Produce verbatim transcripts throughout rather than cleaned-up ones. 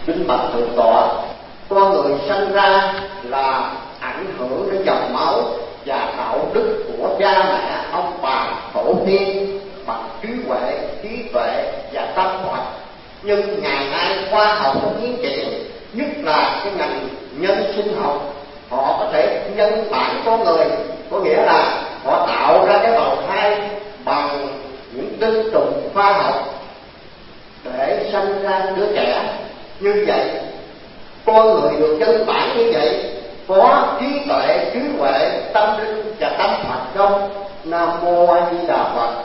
Kính bạch thượng tọa, con người sinh ra là ảnh hưởng đến dòng máu và đạo đức của cha mẹ, ông bà, tổ tiên bằng trí huệ, trí tuệ và tâm Phật. Nhưng ngày nay khoa học có tiến triển, nhất là cái ngành nhân sinh học, họ có thể nhân bản con người, có nghĩa là họ tạo ra cái bào thai bằng những tinh trùng khoa học để sanh ra đứa trẻ. Như vậy con người được nhân bản như vậy có trí tuệ, trí huệ, tâm linh và tâm Phật không? Nam mô A Di Đà Phật.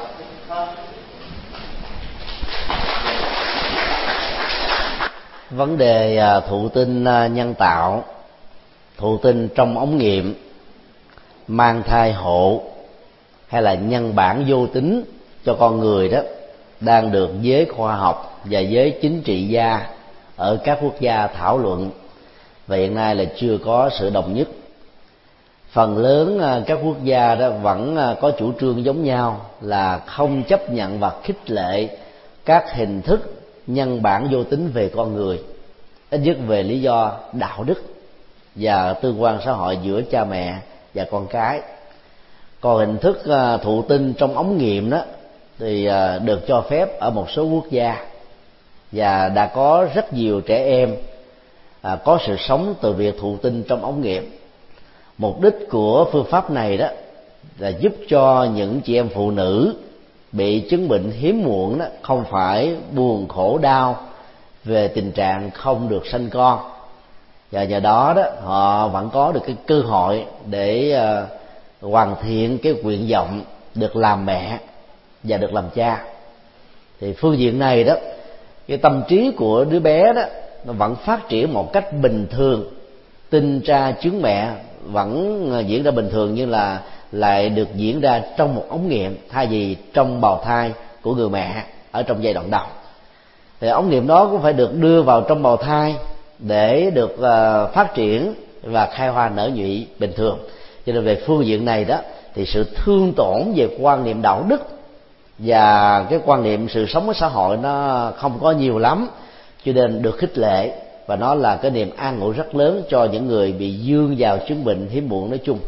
Vấn đề thụ tinh nhân tạo, thụ tinh trong ống nghiệm, mang thai hộ hay là nhân bản vô tính cho con người đó đang được giới khoa học và giới chính trị gia ở các quốc gia thảo luận, và hiện nay là chưa có sự đồng nhất. Phần lớn các quốc gia đó vẫn có chủ trương giống nhau là không chấp nhận và khích lệ các hình thức nhân bản vô tính về con người, ít nhất về lý do đạo đức và tương quan xã hội giữa cha mẹ và con cái. Còn hình thức thụ tinh trong ống nghiệm đó thì được cho phép ở một số quốc gia, và đã có rất nhiều trẻ em có sự sống từ việc thụ tinh trong ống nghiệm. Mục đích của phương pháp này đó là giúp cho những chị em phụ nữ bị chứng bệnh hiếm muộn đó không phải buồn khổ đau về tình trạng không được sanh con, và nhờ đó đó họ vẫn có được cái cơ hội để uh, hoàn thiện cái nguyện vọng được làm mẹ và được làm cha. Thì phương diện này đó, cái tâm trí của đứa bé đó nó vẫn phát triển một cách bình thường, tinh tra trứng mẹ vẫn diễn ra bình thường, nhưng là lại được diễn ra trong một ống nghiệm thay vì trong bào thai của người mẹ ở trong giai đoạn đầu. Thì ống nghiệm đó cũng phải được đưa vào trong bào thai để được uh, phát triển và khai hoa nở nhụy bình thường. Cho nên về phương diện này đó thì sự thương tổn về quan niệm đạo đức và cái quan niệm sự sống của xã hội nó không có nhiều lắm, cho nên được khích lệ, và nó là cái niềm an ủi rất lớn cho những người bị dương vào chứng bệnh hiếm muộn nói chung.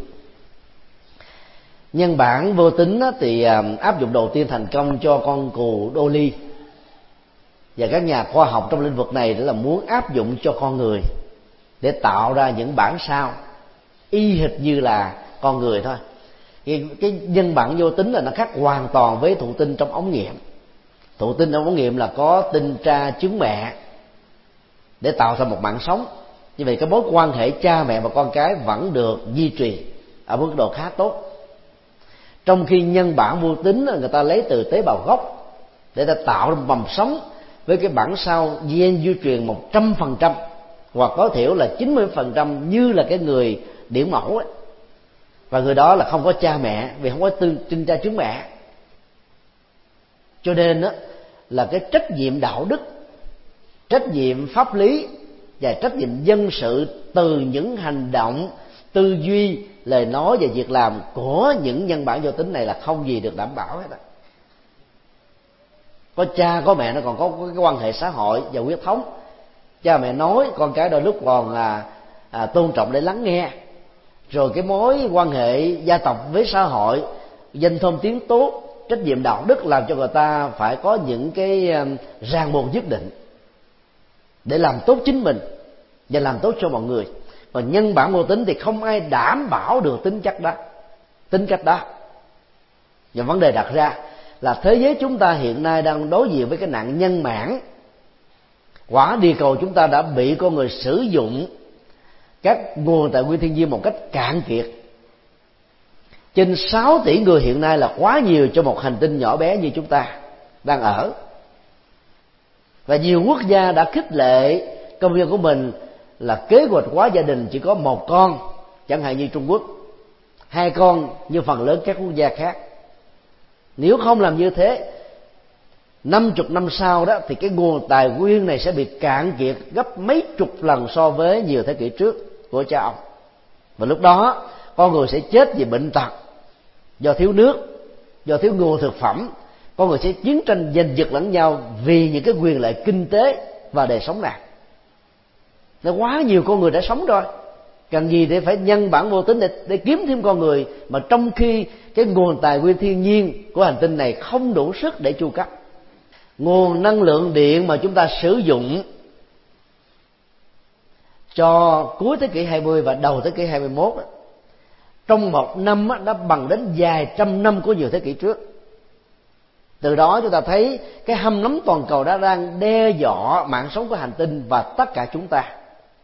Nhân bản vô tính thì áp dụng đầu tiên thành công cho con cừu Dolly, và các nhà khoa học trong lĩnh vực này là muốn áp dụng cho con người để tạo ra những bản sao y hệt như là con người thôi. Cái, cái nhân bản vô tính là nó khác hoàn toàn với thụ tinh trong ống nghiệm. Thụ tinh trong ống nghiệm là có tinh tra trứng mẹ để tạo ra một mạng sống. Như vậy cái mối quan hệ cha mẹ và con cái vẫn được duy trì ở mức độ khá tốt. Trong khi nhân bản vô tính người ta lấy từ tế bào gốc để ta tạo ra một mầm sống với cái bản sao gen di truyền một trăm phần trăm, hoặc có thể là chín mươi phần trăm như là cái người điển mẫu ấy. Và người đó là không có cha mẹ vì không có tinh tra trứng mẹ. Cho nên đó, là cái trách nhiệm đạo đức, trách nhiệm pháp lý và trách nhiệm dân sự từ những hành động, tư duy, lời nói và việc làm của những nhân bản vô tính này là không gì được đảm bảo hết á. Có cha có mẹ nó còn có cái quan hệ xã hội và huyết thống. Cha mẹ nói con cái đôi lúc còn là à, tôn trọng để lắng nghe. Rồi cái mối quan hệ gia tộc với xã hội, danh thơm tiếng tốt, trách nhiệm đạo đức làm cho người ta phải có những cái ràng buộc nhất định để làm tốt chính mình và làm tốt cho mọi người. Còn nhân bản vô tính thì không ai đảm bảo được tính chất đó, tính cách đó. Và vấn đề đặt ra là thế giới chúng ta hiện nay đang đối diện với cái nạn nhân mãn. Quả địa cầu chúng ta đã bị con người sử dụng các nguồn tài nguyên thiên nhiên một cách cạn kiệt. Trên sáu tỷ người hiện nay là quá nhiều cho một hành tinh nhỏ bé như chúng ta đang ở. Và nhiều quốc gia đã khích lệ công dân của mình là kế hoạch hóa gia đình chỉ có một con, chẳng hạn như Trung Quốc, hai con như phần lớn các quốc gia khác. Nếu không làm như thế, năm chục năm sau đó thì cái nguồn tài nguyên này sẽ bị cạn kiệt gấp mấy chục lần so với nhiều thế kỷ trước của cha ông. Và lúc đó con người sẽ chết vì bệnh tật, do thiếu nước, do thiếu nguồn thực phẩm. Con người sẽ chiến tranh giành giật lẫn nhau vì những cái quyền lợi kinh tế và đời sống này. Nó quá nhiều con người đã sống rồi, cần gì để phải nhân bản vô tính để, để kiếm thêm con người, mà trong khi cái nguồn tài nguyên thiên nhiên của hành tinh này không đủ sức để chu cấp. Nguồn năng lượng điện mà chúng ta sử dụng cho cuối thế kỷ hai mươi và đầu thế kỷ hai mươi mốt đó, trong một năm đó, đã bằng đến vài trăm năm của nhiều thế kỷ trước. Từ đó chúng ta thấy cái hâm nóng toàn cầu đã đang đe dọa mạng sống của hành tinh và tất cả chúng ta.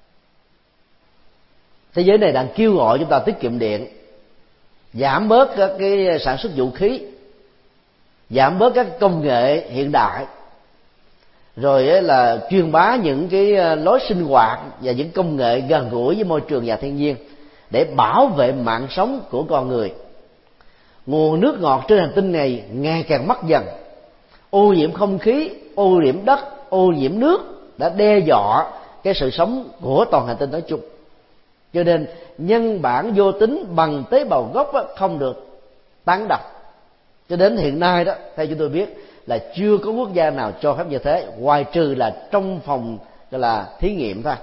Thế giới này đang kêu gọi chúng ta tiết kiệm điện, giảm bớt các cái sản xuất vũ khí, giảm bớt các công nghệ hiện đại, rồi là truyền bá những cái lối sinh hoạt và những công nghệ gần gũi với môi trường và thiên nhiên để bảo vệ mạng sống của con người. Nguồn nước ngọt trên hành tinh này ngày càng mất dần, ô nhiễm không khí, ô nhiễm đất, ô nhiễm nước đã đe dọa cái sự sống của toàn hành tinh nói chung. Cho nên nhân bản vô tính bằng tế bào gốc không được tán độc. Cho đến hiện nay đó, theo chúng tôi biết là chưa có quốc gia nào cho phép như thế, ngoài trừ là trong phòng gọi là thí nghiệm thôi.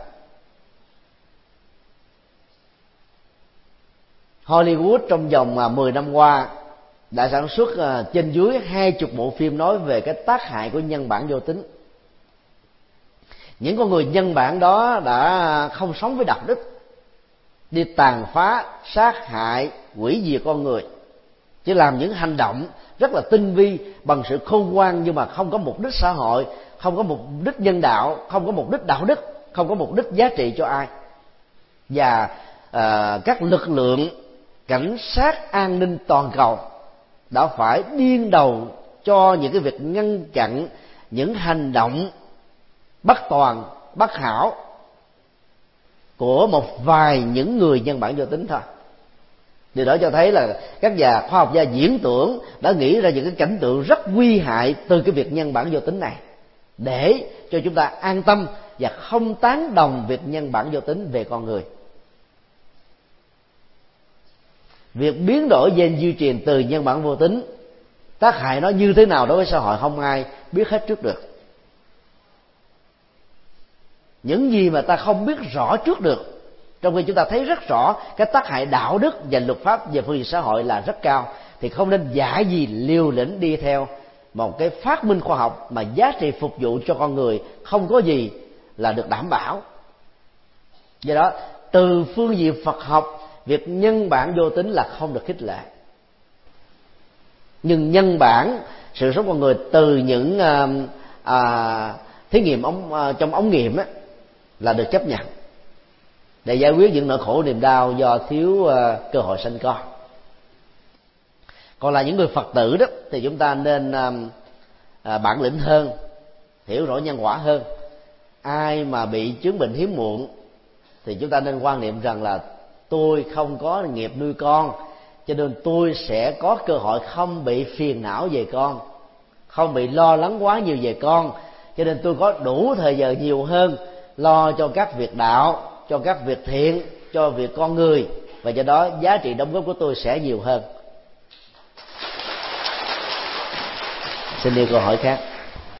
Hollywood trong vòng mười năm qua đã sản xuất trên dưới hai mươi bộ phim nói về cái tác hại của nhân bản vô tính. Những con người nhân bản đó đã không sống với đạo đức, đi tàn phá, sát hại, hủy diệt con người, chỉ làm những hành động rất là tinh vi bằng sự khôn ngoan, nhưng mà không có mục đích xã hội, không có mục đích nhân đạo, không có mục đích đạo đức, không có mục đích giá trị cho ai. Và à, các lực lượng cảnh sát an ninh toàn cầu đã phải điên đầu cho những cái việc ngăn chặn những hành động bất toàn, bất hảo của một vài những người nhân bản vô tính thôi. Điều đó cho thấy là các nhà khoa học gia diễn tưởng đã nghĩ ra những cái cảnh tượng rất nguy hại từ cái việc nhân bản vô tính này, để cho chúng ta an tâm và không tán đồng việc nhân bản vô tính về con người. Việc biến đổi gen di truyền từ nhân bản vô tính, tác hại nó như thế nào đối với xã hội không ai biết hết trước được. Những gì mà ta không biết rõ trước được, trong khi chúng ta thấy rất rõ cái tác hại đạo đức và luật pháp về phương diện xã hội là rất cao, thì không nên dại gì liều lĩnh đi theo một cái phát minh khoa học mà giá trị phục vụ cho con người không có gì là được đảm bảo. Do đó, từ phương diện Phật học, việc nhân bản vô tính là không được khích lệ. Nhưng nhân bản sự sống con người từ những à, à, thí nghiệm ống, à, trong ống nghiệm á, là được chấp nhận để giải quyết những nỗi khổ niềm đau do thiếu uh, cơ hội sanh con. Còn là những người Phật tử đó thì chúng ta nên uh, uh, bản lĩnh hơn, hiểu rõ nhân quả hơn. Ai mà bị chứng bệnh hiếm muộn thì chúng ta nên quan niệm rằng là tôi không có nghiệp nuôi con, cho nên tôi sẽ có cơ hội không bị phiền não về con, không bị lo lắng quá nhiều về con, cho nên tôi có đủ thời giờ nhiều hơn lo cho các việc đạo, cho các việc thiện, cho việc con người, và do đó giá trị đóng góp của tôi sẽ nhiều hơn. Xin đi câu hỏi khác.